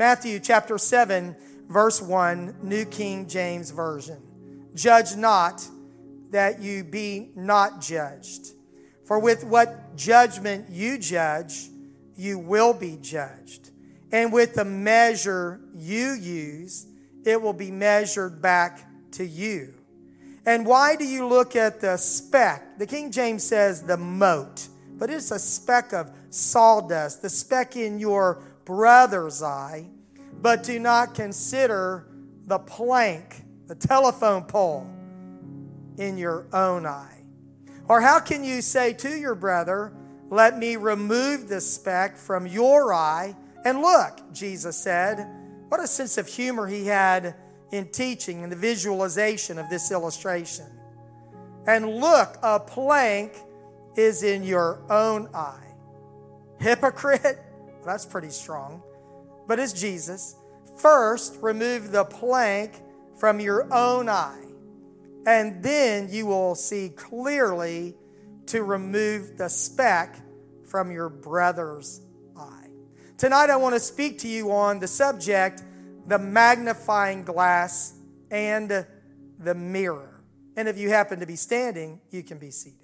Matthew chapter 7, verse 1, New King James Version. Judge not, that you be not judged. For with what judgment you judge, you will be judged. And with the measure you use, it will be measured back to you. And why do you look at the speck? The King James says the mote, but it's a speck of sawdust, the speck in your brother's eye, but do not consider the plank, the telephone pole, in your own eye? Or how can you say to your brother, let me remove the speck from your eye? And look, Jesus said, what a sense of humor he had in teaching and the visualization of this illustration. And look, a plank is in your own eye. Hypocrite? Well, that's pretty strong. But it's Jesus. First, remove the plank from your own eye, and then you will see clearly to remove the speck from your brother's eye. Tonight I want to speak to you on the subject, the magnifying glass and the mirror. And if you happen to be standing, you can be seated.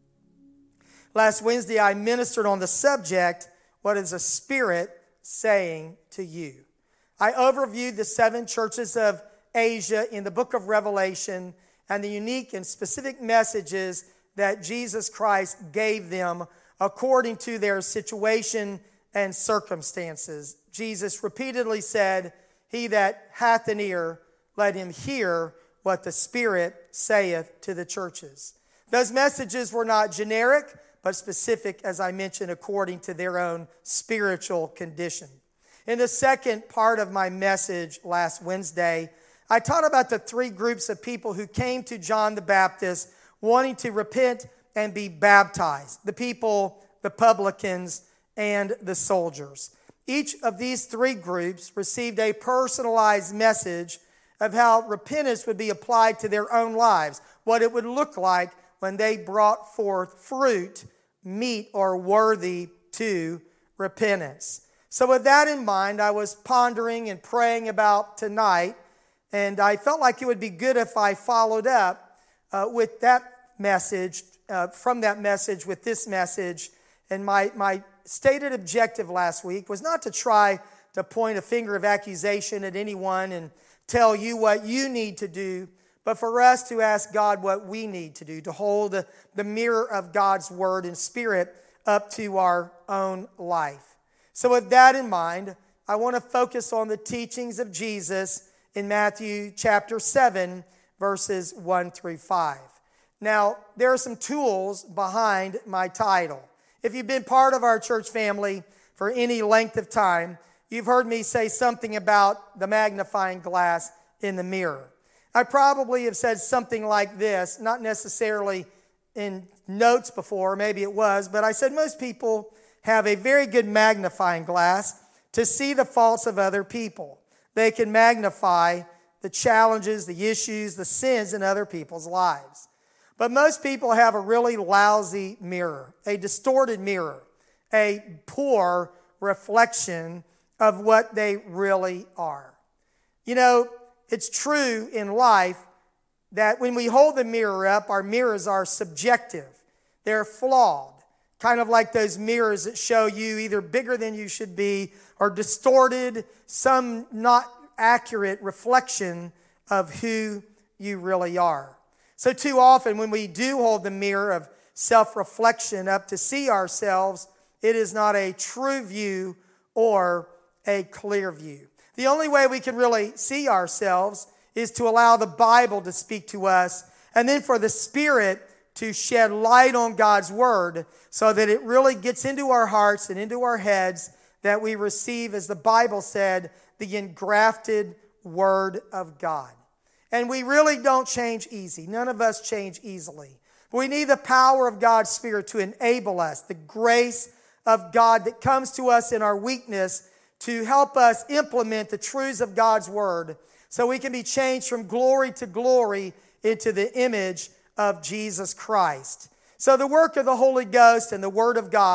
Last Wednesday I ministered on the subject, what is the Spirit saying to you? I overviewed the 7 churches of Asia in the book of Revelation and the unique and specific messages that Jesus Christ gave them according to their situation and circumstances. Jesus repeatedly said, he that hath an ear, let him hear what the Spirit saith to the churches. Those messages were not generic, but specific, as I mentioned, according to their own spiritual condition. In the second part of my message last Wednesday, I taught about the 3 groups of people who came to John the Baptist wanting to repent and be baptized. The people, the publicans, and the soldiers. Each of these 3 groups received a personalized message of how repentance would be applied to their own lives, what it would look like when they brought forth fruit, meet or worthy to repentance. So with that in mind, I was pondering and praying about tonight, and I felt like it would be good if I followed up with that message, from that message with this message. And my stated objective last week was not to try to point a finger of accusation at anyone and tell you what you need to do, but for us to ask God what we need to do, to hold the mirror of God's Word and Spirit up to our own life. So with that in mind, I want to focus on the teachings of Jesus in Matthew chapter 7, verses 1 through 5. Now, there are some tools behind my title. If you've been part of our church family for any length of time, you've heard me say something about the magnifying glass in the mirror. I probably have said something like this, not necessarily in notes before, maybe it was, but I said most people have a very good magnifying glass to see the faults of other people. They can magnify the challenges, the issues, the sins in other people's lives. But most people have a really lousy mirror, a distorted mirror, a poor reflection of what they really are. You know, it's true in life that when we hold the mirror up, our mirrors are subjective. They're flawed, kind of like those mirrors that show you either bigger than you should be or distorted, some not accurate reflection of who you really are. So too often when we do hold the mirror of self-reflection up to see ourselves, it is not a true view or a clear view. The only way we can really see ourselves is to allow the Bible to speak to us, and then for the Spirit to shed light on God's Word so that it really gets into our hearts and into our heads, that we receive, as the Bible said, the engrafted Word of God. And we really don't change easy. None of us change easily. But we need the power of God's Spirit to enable us, the grace of God that comes to us in our weakness to help us implement the truths of God's Word so we can be changed from glory to glory into the image of Jesus Christ. So the work of the Holy Ghost and the Word of God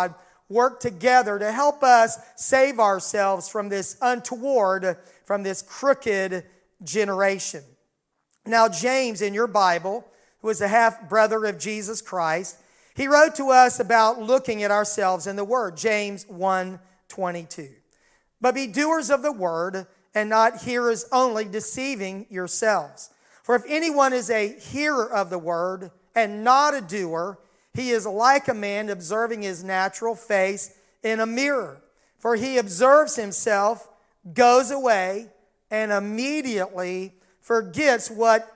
work together to help us save ourselves from this untoward, from this crooked generation. Now, James in your Bible, who was a half-brother of Jesus Christ, he wrote to us about looking at ourselves in the Word, James 1:22. But be doers of the Word and not hearers only, deceiving yourselves. For if anyone is a hearer of the Word and not a doer, he is like a man observing his natural face in a mirror. For he observes himself, goes away, and immediately forgets what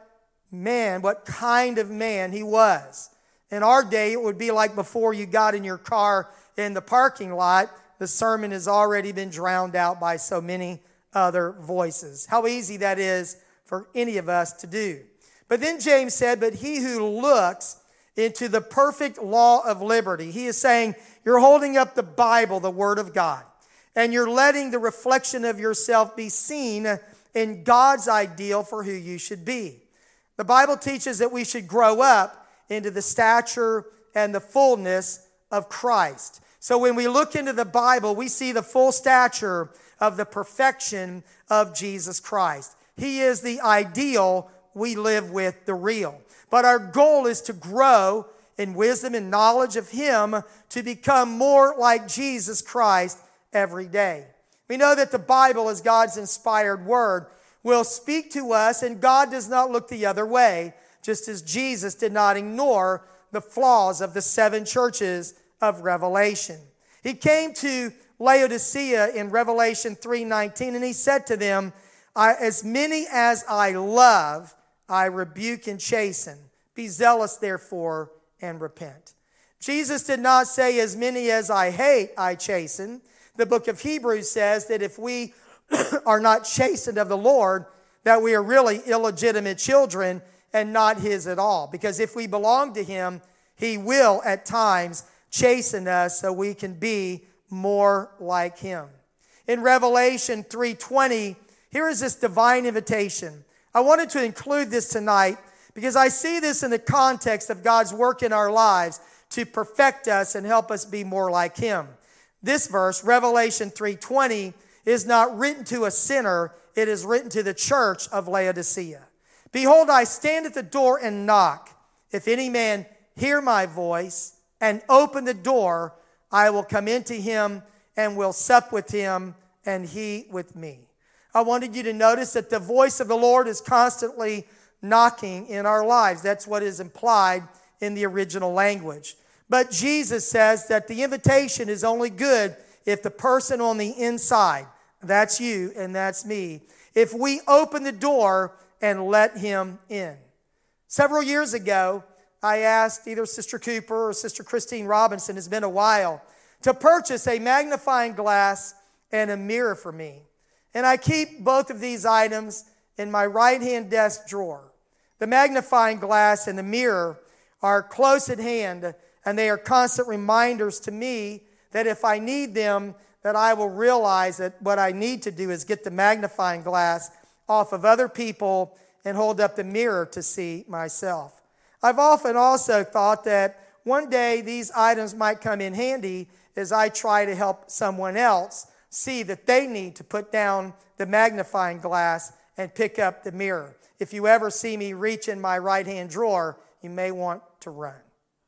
kind of man he was. In our day, it would be like before you got in your car in the parking lot, the sermon has already been drowned out by so many other voices. How easy that is for any of us to do. But then James said, but he who looks into the perfect law of liberty. He is saying, you're holding up the Bible, the Word of God, and you're letting the reflection of yourself be seen in God's ideal for who you should be. The Bible teaches that we should grow up into the stature and the fullness of Christ. So when we look into the Bible, we see the full stature of the perfection of Jesus Christ. He is the ideal, we live with the real. But our goal is to grow in wisdom and knowledge of Him to become more like Jesus Christ every day. We know that the Bible, as God's inspired word, will speak to us, and God does not look the other way, just as Jesus did not ignore the flaws of the 7 churches of Revelation. He came to Laodicea in Revelation 3:19, and he said to them, as many as I love, I rebuke and chasten. Be zealous, therefore, and repent. Jesus did not say, as many as I hate, I chasten. The book of Hebrews says that if we are not chastened of the Lord, that we are really illegitimate children and not His at all. Because if we belong to Him, He will at times chasten us so we can be more like Him. In Revelation 3:20, here is this divine invitation. I wanted to include this tonight because I see this in the context of God's work in our lives to perfect us and help us be more like Him. This verse, Revelation 3:20, is not written to a sinner. It is written to the church of Laodicea. Behold, I stand at the door and knock. If any man hear my voice and open the door, I will come into him and will sup with him and he with me. I wanted you to notice that the voice of the Lord is constantly knocking in our lives. That's what is implied in the original language. But Jesus says that the invitation is only good if the person on the inside, that's you and that's me, if we open the door and let Him in. Several years ago, I asked either Sister Cooper or Sister Christine Robinson, it's been a while, to purchase a magnifying glass and a mirror for me. And I keep both of these items in my right-hand desk drawer. The magnifying glass and the mirror are close at hand, and they are constant reminders to me that if I need them, that I will realize that what I need to do is get the magnifying glass off of other people and hold up the mirror to see myself. I've often also thought that one day these items might come in handy as I try to help someone else see that they need to put down the magnifying glass and pick up the mirror. If you ever see me reach in my right-hand drawer, you may want to run.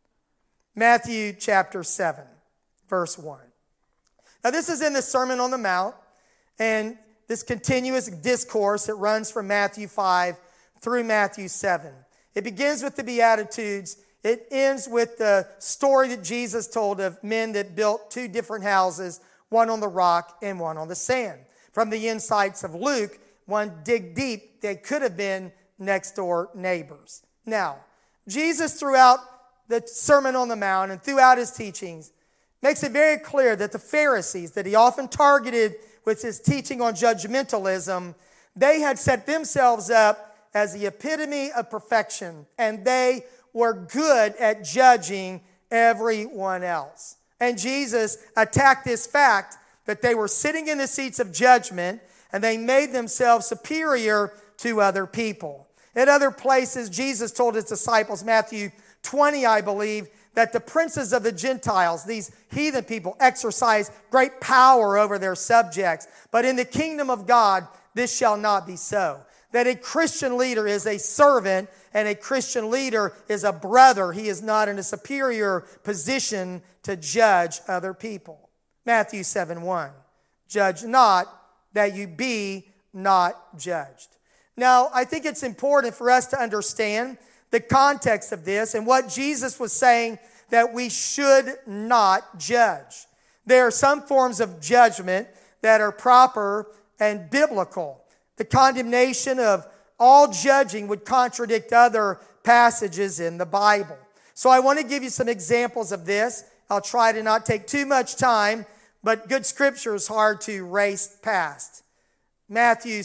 Matthew chapter 7, verse 1. Now this is in the Sermon on the Mount, and this continuous discourse that runs from Matthew 5 through Matthew 7. It begins with the Beatitudes. It ends with the story that Jesus told of men that built 2 different houses, one on the rock and one on the sand. From the insights of Luke, one dig deep, they could have been next door neighbors. Now, Jesus throughout the Sermon on the Mount and throughout His teachings makes it very clear that the Pharisees that He often targeted with His teaching on judgmentalism, they had set themselves up as the epitome of perfection, and they were good at judging everyone else. And Jesus attacked this fact that they were sitting in the seats of judgment and they made themselves superior to other people. In other places, Jesus told His disciples, Matthew 20, I believe, that the princes of the Gentiles, these heathen people, exercise great power over their subjects. But in the kingdom of God, this shall not be so. That a Christian leader is a servant and a Christian leader is a brother. He is not in a superior position to judge other people. Matthew 7:1. Judge not that you be not judged. Now, I think it's important for us to understand the context of this and what Jesus was saying that we should not judge. There are some forms of judgment that are proper and biblical. The condemnation of all judging would contradict other passages in the Bible. So I want to give you some examples of this. I'll try to not take too much time, but good scripture is hard to race past. Matthew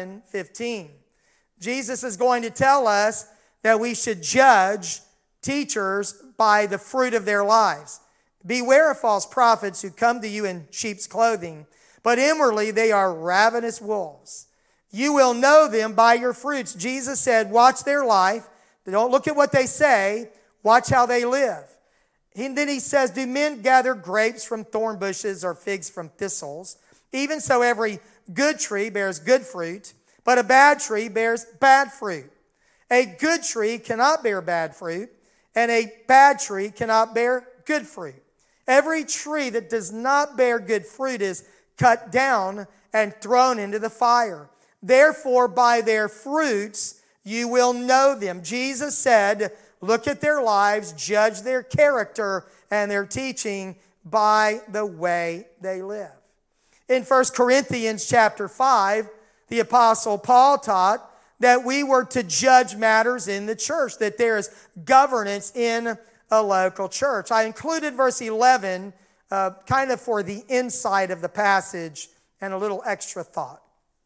7:15. Jesus is going to tell us that we should judge teachers by the fruit of their lives. Beware of false prophets who come to you in sheep's clothing, but inwardly they are ravenous wolves. You will know them by your fruits. Jesus said, watch their life. Don't look at what they say. Watch how they live. And then he says, do men gather grapes from thorn bushes or figs from thistles? Even so, every good tree bears good fruit, but a bad tree bears bad fruit. A good tree cannot bear bad fruit, and a bad tree cannot bear good fruit. Every tree that does not bear good fruit is cut down and thrown into the fire. Therefore, by their fruits you will know them. Jesus said, look at their lives, judge their character and their teaching by the way they live. In 1 Corinthians chapter 5, the Apostle Paul taught that we were to judge matters in the church, that there is governance in a local church. I included verse 11 kind of for the insight of the passage and a little extra thought.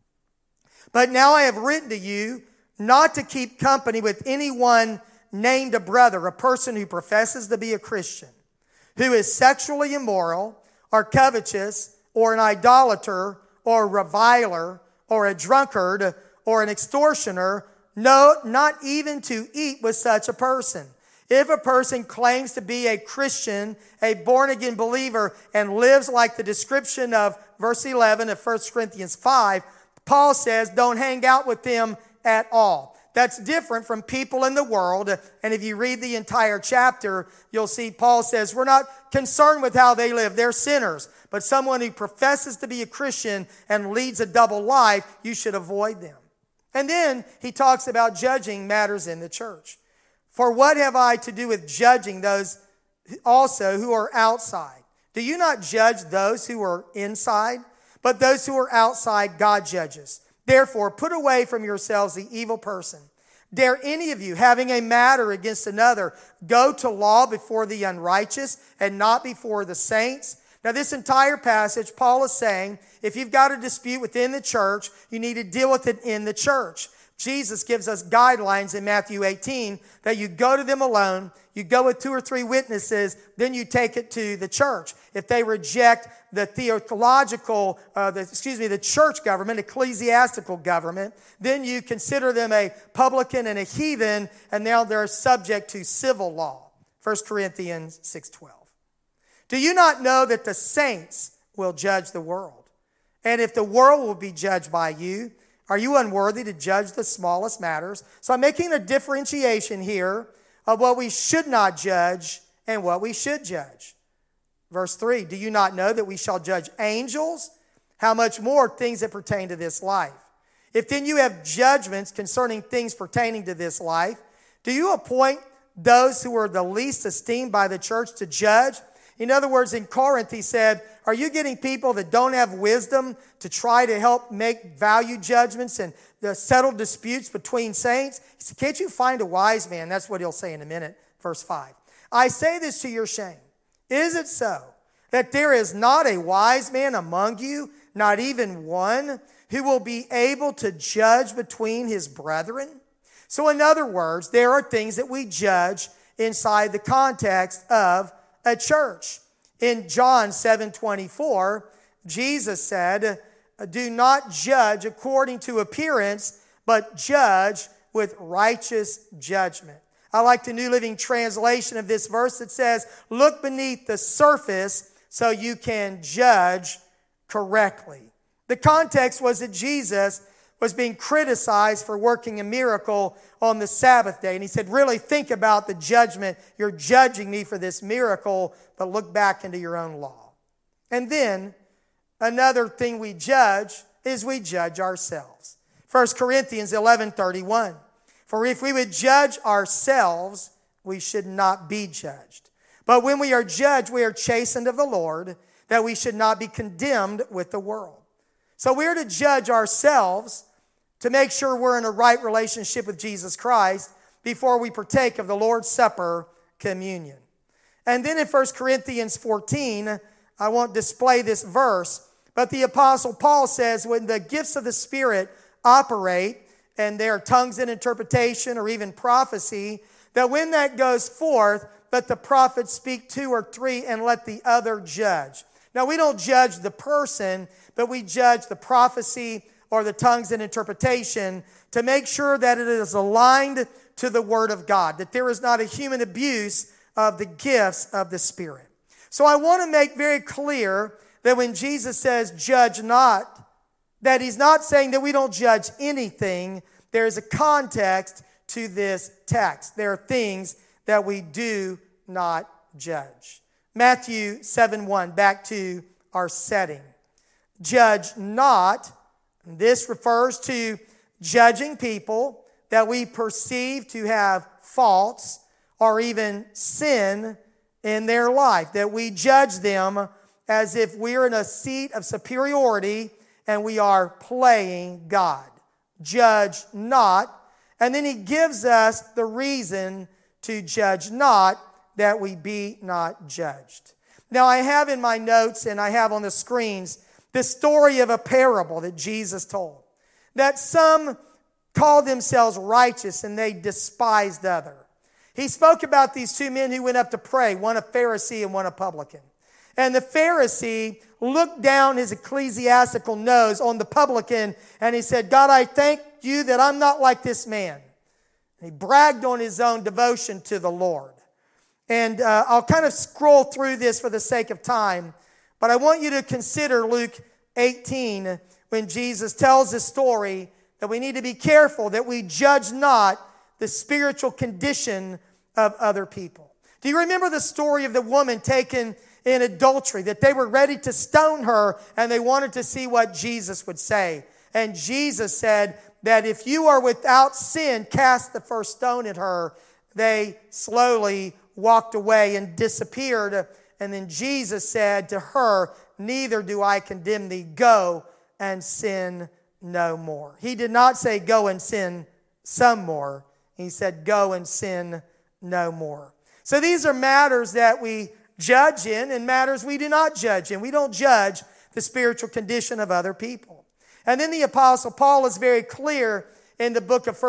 But now I have written to you not to keep company with anyone named a brother, a person who professes to be a Christian, who is sexually immoral or covetous or an idolater or a reviler or a drunkard or an extortioner, no, not even to eat with such a person. If a person claims to be a Christian, a born-again believer, and lives like the description of verse 11 of 1 Corinthians 5, Paul says, don't hang out with them at all. That's different from people in the world. And if you read the entire chapter, you'll see Paul says, we're not concerned with how they live. They're sinners. But someone who professes to be a Christian and leads a double life, you should avoid them. And then he talks about judging matters in the church. For what have I to do with judging those also who are outside? Do you not judge those who are inside? But those who are outside, God judges. Therefore, put away from yourselves the evil person. Dare any of you, having a matter against another, go to law before the unrighteous and not before the saints? Now, this entire passage, Paul is saying, if you've got a dispute within the church, you need to deal with it in the church. Jesus gives us guidelines in Matthew 18 that you go to them alone, you go with 2 or 3 witnesses, then you take it to the church. If they reject the the church government, ecclesiastical government, then you consider them a publican and a heathen, and now they're subject to civil law. 1 Corinthians 6:12. Do you not know that the saints will judge the world? And if the world will be judged by you, are you unworthy to judge the smallest matters? So I'm making a differentiation here of what we should not judge and what we should judge. Verse 3, do you not know that we shall judge angels? How much more things that pertain to this life? If then you have judgments concerning things pertaining to this life, do you appoint those who are the least esteemed by the church to judge? In other words, in Corinth, he said, are you getting people that don't have wisdom to try to help make value judgments and settle disputes between saints? He said, can't you find a wise man? That's what he'll say in a minute. Verse 5. I say this to your shame. Is it so that there is not a wise man among you, not even one, who will be able to judge between his brethren? So in other words, there are things that we judge inside the context of a church. In John 7:24, Jesus said, do not judge according to appearance, but judge with righteous judgment. I like the New Living Translation of this verse that says, look beneath the surface so you can judge correctly. The context was that Jesus was being criticized for working a miracle on the Sabbath day. And he said, really think about the judgment. You're judging me for this miracle, but look back into your own law. And then another thing we judge is we judge ourselves. 1 Corinthians 11:31. For if we would judge ourselves, we should not be judged. But when we are judged, we are chastened of the Lord, that we should not be condemned with the world. So we're to judge ourselves to make sure we're in a right relationship with Jesus Christ before we partake of the Lord's Supper communion. And then in 1 Corinthians 14, I won't display this verse, but the Apostle Paul says when the gifts of the Spirit operate, and there are tongues and interpretation or even prophecy, that when that goes forth, let the prophet speak 2 or 3 and let the other judge. Now we don't judge the person, but we judge the prophecy or the tongues and interpretation to make sure that it is aligned to the Word of God, that there is not a human abuse of the gifts of the Spirit. So I want to make very clear that when Jesus says judge not, that he's not saying that we don't judge anything. There is a context to this text. There are things that we do not judge. Matthew 7:1, back to our setting. Judge not. This refers to judging people that we perceive to have faults or even sin in their life. That we judge them as if we're in a seat of superiority and we are playing God. Judge not. And then he gives us the reason to judge not, that we be not judged. Now I have in my notes and I have on the screens the story of a parable that Jesus told. That some called themselves righteous and they despised others. He spoke about these two men who went up to pray, one a Pharisee and one a publican. And the Pharisee looked down his ecclesiastical nose on the publican and he said, God, I thank you that I'm not like this man. And he bragged on his own devotion to the Lord. And I'll kind of scroll through this for the sake of time, but I want you to consider Luke 18 when Jesus tells this story that we need to be careful that we judge not the spiritual condition of other people. Do you remember the story of the woman taken in adultery, that they were ready to stone her and they wanted to see what Jesus would say? And Jesus said that if you are without sin, cast the first stone at her. They slowly walked away and disappeared. And then Jesus said to her, neither do I condemn thee. Go and sin no more. He did not say go and sin some more. He said go and sin no more. So these are matters that we judge in and matters we do not judge in. We don't judge the spiritual condition of other people. And then the Apostle Paul is very clear in the book of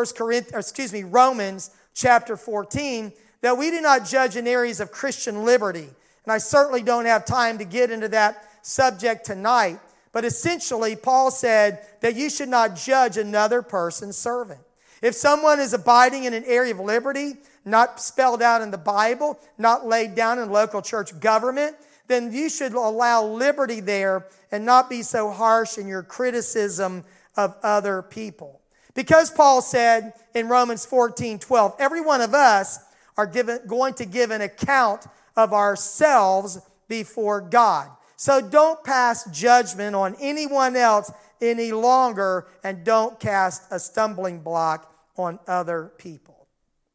Romans chapter 14 that we do not judge in areas of Christian liberty. And I certainly don't have time to get into that subject tonight. But essentially, Paul said that you should not judge another person's servant. If someone is abiding in an area of liberty, not spelled out in the Bible, not laid down in local church government, then you should allow liberty there and not be so harsh in your criticism of other people. Because Paul said in Romans 14:12, every one of us are going to give an account of ourselves before God. So don't pass judgment on anyone else any longer, and don't cast a stumbling block on other people.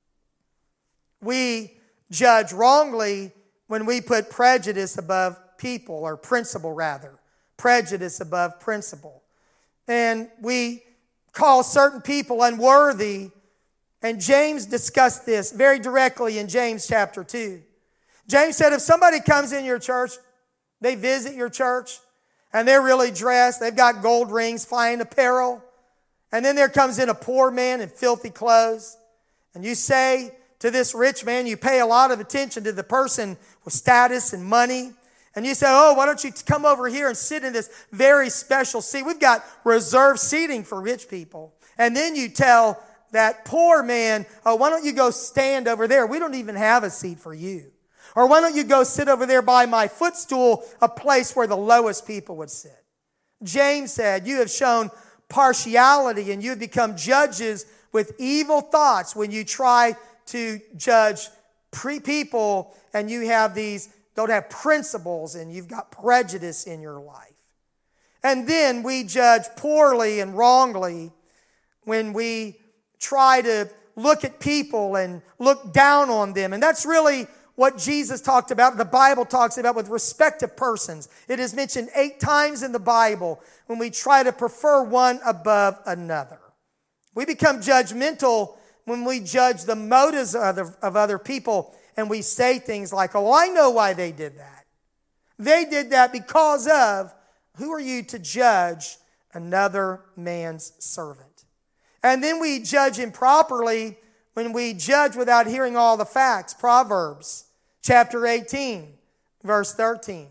We judge wrongly when we put prejudice above people, or principle rather. Prejudice above principle. And we call certain people unworthy. And James discussed this very directly in James chapter 2. James said if somebody comes in your church, they visit your church, and they're really dressed, they've got gold rings, fine apparel, and then there comes in a poor man in filthy clothes, and you say to this rich man, you pay a lot of attention to the person with status and money, and you say, oh, why don't you come over here and sit in this very special seat? We've got reserved seating for rich people. And then you tell that poor man, oh, why don't you go stand over there? We don't even have a seat for you. Or why don't you go sit over there by my footstool, a place where the lowest people would sit? James said, you have shown partiality and you have become judges with evil thoughts when you try to judge people and you have don't have principles and you've got prejudice in your life. And then we judge poorly and wrongly when we try to look at people and look down on them. And that's really what Jesus talked about, the Bible talks about with respect to persons. It is mentioned 8 times in the Bible when we try to prefer one above another. We become judgmental when we judge the motives of other people and we say things like, oh, I know why they did that. They did that because of, who are you to judge another man's servant? And then we judge improperly when we judge without hearing all the facts. Proverbs chapter 18, verse 13.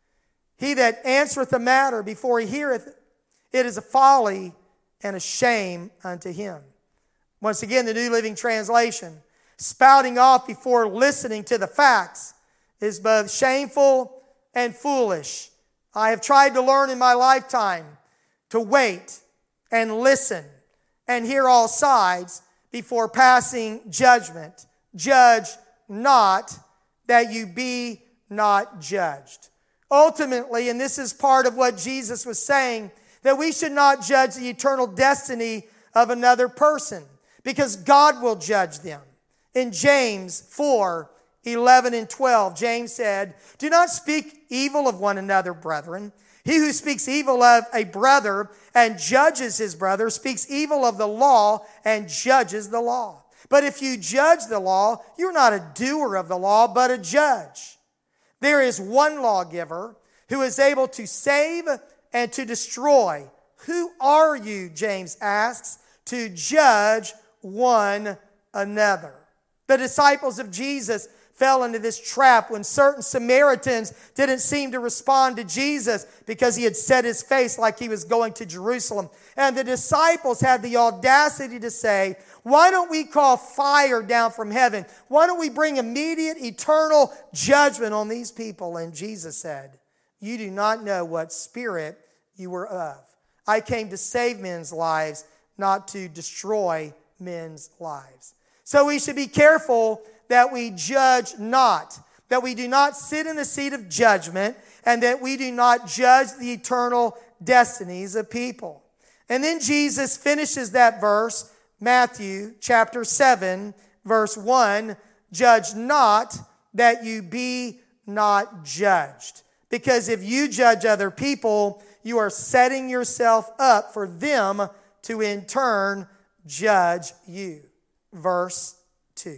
He that answereth a matter before he heareth, it is a folly and a shame unto him. Once again, the New Living Translation. Spouting off before listening to the facts is both shameful and foolish. I have tried to learn in my lifetime to wait and listen and hear all sides before passing judgment. Judge not, that you be not judged. Ultimately, and this is part of what Jesus was saying, that we should not judge the eternal destiny of another person, because God will judge them. In James 4, 11 and 12, James said, do not speak evil of one another, brethren. He who speaks evil of a brother and judges his brother speaks evil of the law and judges the law. But if you judge the law, you're not a doer of the law, but a judge. There is one lawgiver who is able to save and to destroy. Who are you, James asks, to judge one another? The disciples of Jesus fell into this trap when certain Samaritans didn't seem to respond to Jesus because he had set his face like he was going to Jerusalem. And the disciples had the audacity to say, why don't we call fire down from heaven? Why don't we bring immediate, eternal judgment on these people? And Jesus said, you do not know what spirit you are of. I came to save men's lives, not to destroy men's lives. So we should be careful that we judge not, that we do not sit in the seat of judgment, and that we do not judge the eternal destinies of people. And then Jesus finishes that verse, Matthew chapter 7, verse 1, judge not that you be not judged. Because if you judge other people, you are setting yourself up for them to in turn judge you. Verse 2.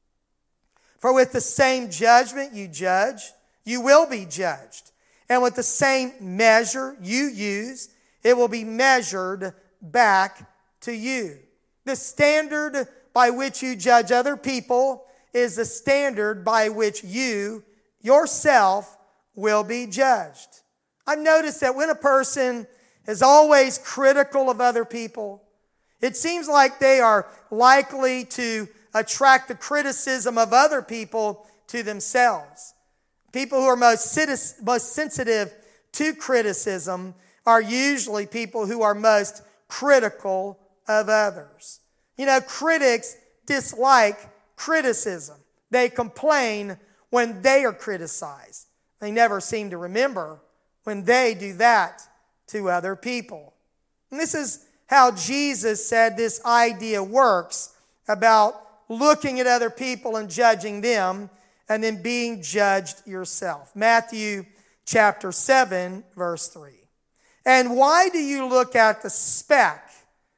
For with the same judgment you judge, you will be judged. And with the same measure you use, it will be measured back to you. The standard by which you judge other people is the standard by which you yourself will be judged. I've noticed that when a person is always critical of other people, it seems like they are likely to attract the criticism of other people to themselves. People who are most sensitive to criticism are usually people who are most critical of others. You know, critics dislike criticism. They complain when they are criticized. They never seem to remember when they do that to other people. And this is how Jesus said this idea works about looking at other people and judging them and then being judged yourself. Matthew chapter 7, verse 3. And why do you look at the speck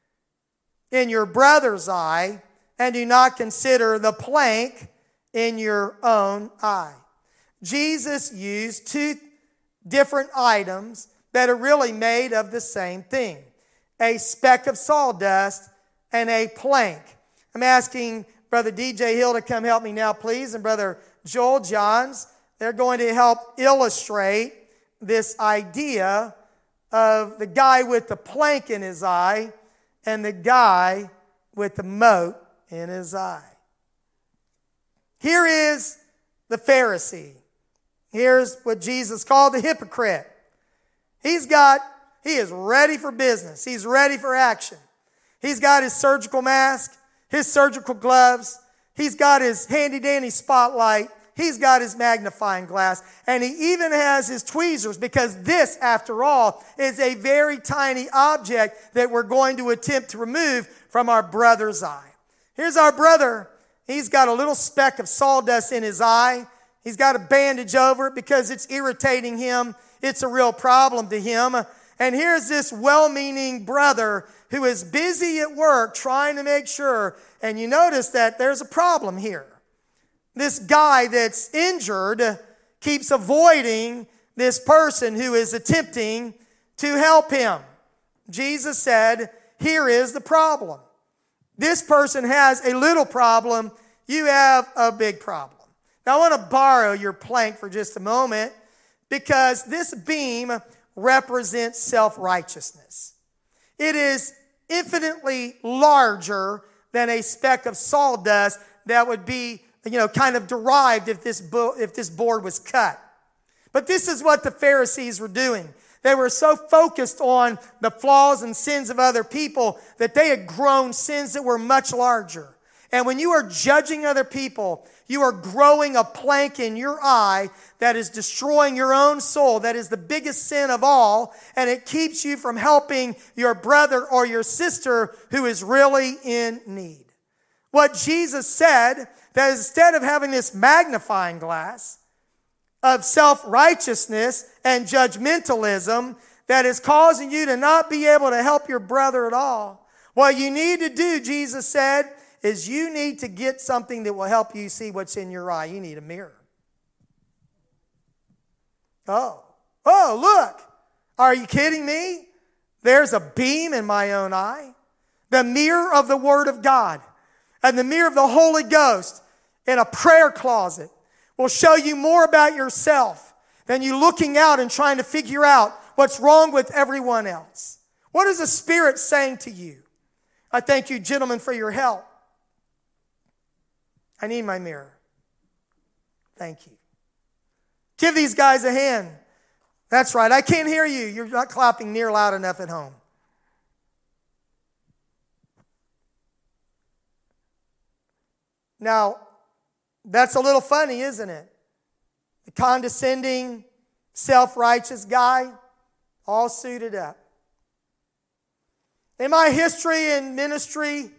in your brother's eye and do not consider the plank in your own eye? Jesus used 2 different items that are really made of the same thing. A speck of sawdust and a plank. I'm asking Brother DJ Hill to come help me now, please, and Brother Joel Johns. They're going to help illustrate this idea of the guy with the plank in his eye and the guy with the mote in his eye. Here is the Pharisee. Here's what Jesus called the hypocrite. He is ready for business. He's ready for action. He's got his surgical mask, his surgical gloves. He's got his handy-dandy spotlight. He's got his magnifying glass. And he even has his tweezers, because this, after all, is a very tiny object that we're going to attempt to remove from our brother's eye. Here's our brother. He's got a little speck of sawdust in his eye. He's got a bandage over it because it's irritating him. It's a real problem to him. And here's this well-meaning brother who is busy at work trying to make sure. And you notice that there's a problem here. This guy that's injured keeps avoiding this person who is attempting to help him. Jesus said, here is the problem. This person has a little problem. You have a big problem. Now, I want to borrow your plank for just a moment, because this beam represents self-righteousness. It is infinitely larger than a speck of sawdust that would be, kind of derived if this board was cut. But this is what the Pharisees were doing. They were so focused on the flaws and sins of other people that they had grown sins that were much larger. And when you are judging other people, you are growing a plank in your eye that is destroying your own soul. That is the biggest sin of all, and it keeps you from helping your brother or your sister who is really in need. What Jesus said, that instead of having this magnifying glass of self-righteousness and judgmentalism that is causing you to not be able to help your brother at all, what you need to do, Jesus said, is you need to get something that will help you see what's in your eye. You need a mirror. Oh, look. Are you kidding me? There's a beam in my own eye. The mirror of the Word of God and the mirror of the Holy Ghost in a prayer closet will show you more about yourself than you looking out and trying to figure out what's wrong with everyone else. What is the Spirit saying to you? I thank you, gentlemen, for your help. I need my mirror. Thank you. Give these guys a hand. That's right. I can't hear you. You're not clapping near loud enough at home. Now, that's a little funny, isn't it? The condescending, self-righteous guy, all suited up. In my history in ministry,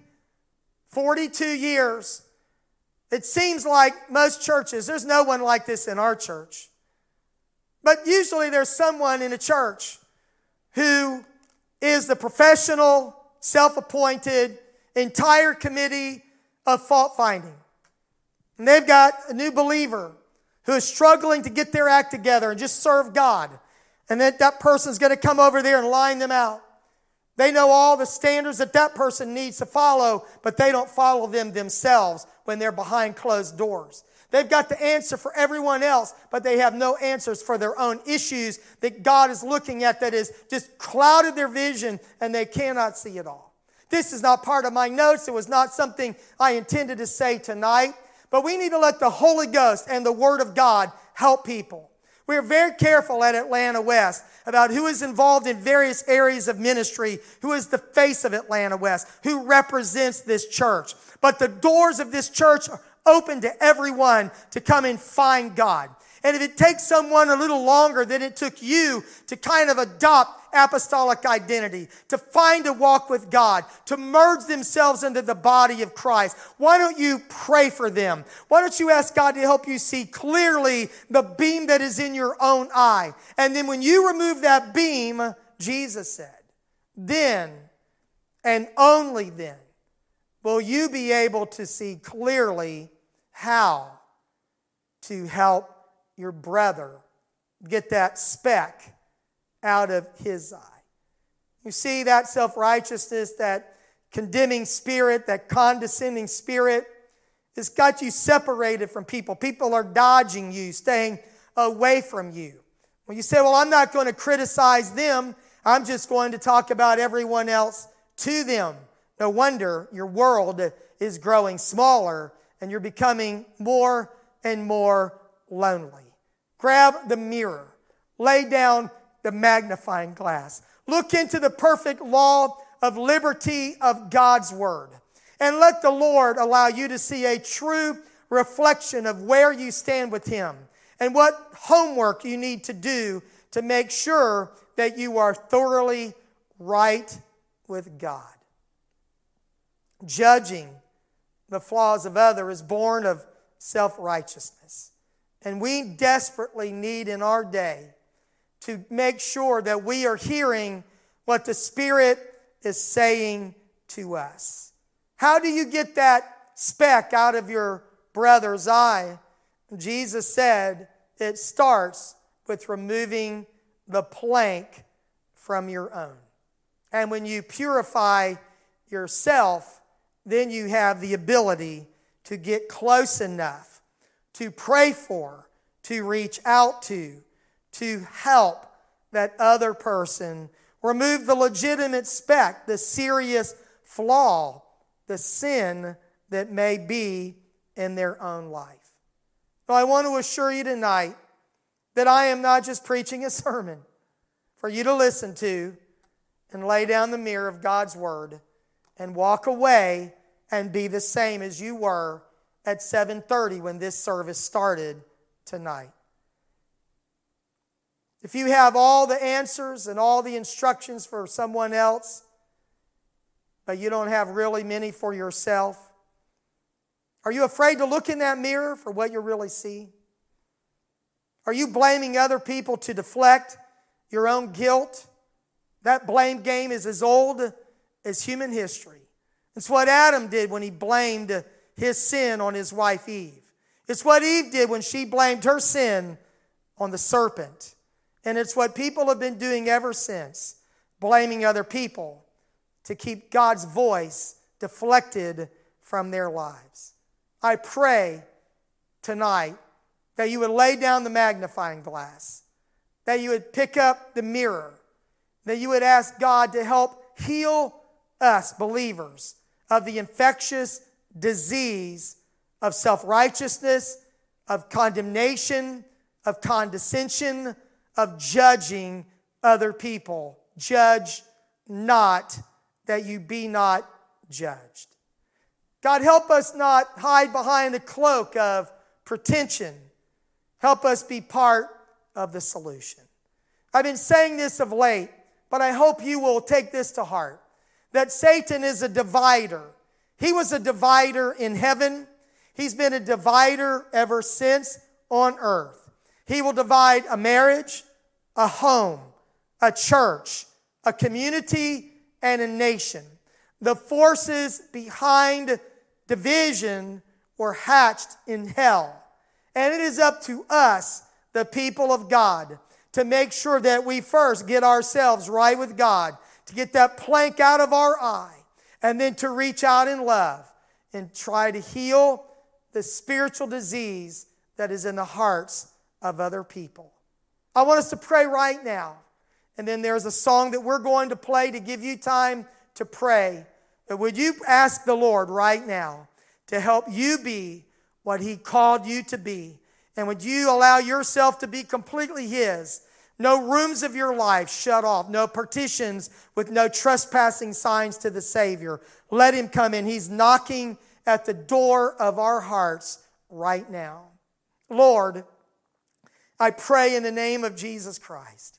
42 years, it seems like most churches, there's no one like this in our church. But usually there's someone in a church who is the professional, self-appointed, entire committee of fault finding. And they've got a new believer who is struggling to get their act together and just serve God. And that person's going to come over there and line them out. They know all the standards that person needs to follow, but they don't follow them themselves when they're behind closed doors. They've got the answer for everyone else, but they have no answers for their own issues that God is looking at that has just clouded their vision, and they cannot see it all. This is not part of my notes. It was not something I intended to say tonight, but we need to let the Holy Ghost and the Word of God help people. We are very careful at Atlanta West about who is involved in various areas of ministry, who is the face of Atlanta West, who represents this church. But the doors of this church are open to everyone to come and find God. And if it takes someone a little longer than it took you to kind of adopt apostolic identity, to find a walk with God, to merge themselves into the body of Christ, why don't you pray for them? Why don't you ask God to help you see clearly the beam that is in your own eye? And then when you remove that beam, Jesus said, then and only then will you be able to see clearly how to help your brother get that speck out of his eye. You see, that self-righteousness, that condemning spirit, that condescending spirit, has got you separated from people. People are dodging you, staying away from you. When you say, well, I'm not going to criticize them, I'm just going to talk about everyone else to them. No wonder your world is growing smaller and you're becoming more and more lonely. Grab the mirror. Lay down the magnifying glass. Look into the perfect law of liberty of God's Word. And let the Lord allow you to see a true reflection of where you stand with Him and what homework you need to do to make sure that you are thoroughly right with God. Judging the flaws of others is born of self-righteousness. And we desperately need in our day to make sure that we are hearing what the Spirit is saying to us. How do you get that speck out of your brother's eye? Jesus said it starts with removing the plank from your own. And when you purify yourself, then you have the ability to get close enough to pray for, to reach out to help that other person remove the legitimate speck, the serious flaw, the sin that may be in their own life. So I want to assure you tonight that I am not just preaching a sermon for you to listen to and lay down the mirror of God's Word and walk away and be the same as you were at 7:30 when this service started tonight. If you have all the answers and all the instructions for someone else, but you don't have really many for yourself, are you afraid to look in that mirror for what you really see? Are you blaming other people to deflect your own guilt? That blame game is as old as human history. It's what Adam did when he blamed his sin on his wife Eve. It's what Eve did when she blamed her sin on the serpent. And it's what people have been doing ever since, blaming other people to keep God's voice deflected from their lives. I pray tonight that you would lay down the magnifying glass, that you would pick up the mirror, that you would ask God to help heal us believers of the infectious disease of self-righteousness, of condemnation, of condescension, of judging other people. Judge not, that you be not judged. God, help us not hide behind the cloak of pretension. Help us be part of the solution. I've been saying this of late, but I hope you will take this to heart, that Satan is a divider. He was a divider in heaven. He's been a divider ever since on earth. He will divide a marriage, a home, a church, a community, and a nation. The forces behind division were hatched in hell. And it is up to us, the people of God, to make sure that we first get ourselves right with God, to get that plank out of our eye, and then to reach out in love and try to heal the spiritual disease that is in the hearts of other people. I want us to pray right now. And then there's a song that we're going to play to give you time to pray. But would you ask the Lord right now to help you be what He called you to be? And would you allow yourself to be completely His? No rooms of your life shut off. No partitions with no trespassing signs to the Savior. Let Him come in. He's knocking at the door of our hearts right now. Lord, I pray in the name of Jesus Christ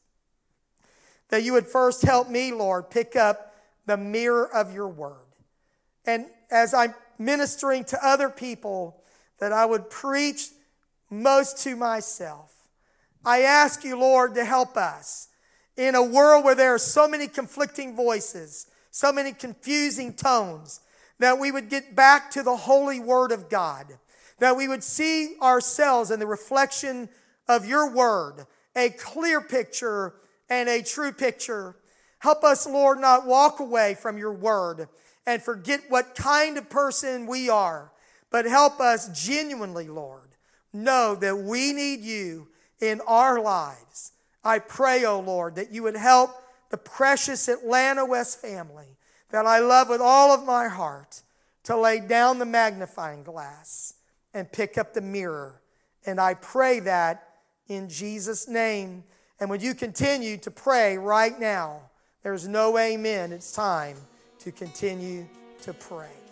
that you would first help me, Lord, pick up the mirror of your word. And as I'm ministering to other people, that I would preach most to myself. I ask you, Lord, to help us in a world where there are so many conflicting voices, so many confusing tones, that we would get back to the holy word of God, that we would see ourselves in the reflection of your word, a clear picture and a true picture. Help us, Lord, not walk away from your word and forget what kind of person we are, but help us genuinely, Lord, know that we need you in our lives. I pray, oh Lord, that you would help the precious Atlanta West family, that I love with all of my heart to lay down the magnifying glass and pick up the mirror. And I pray that in Jesus' name. And when you continue to pray right now, there's no amen. It's time to continue to pray.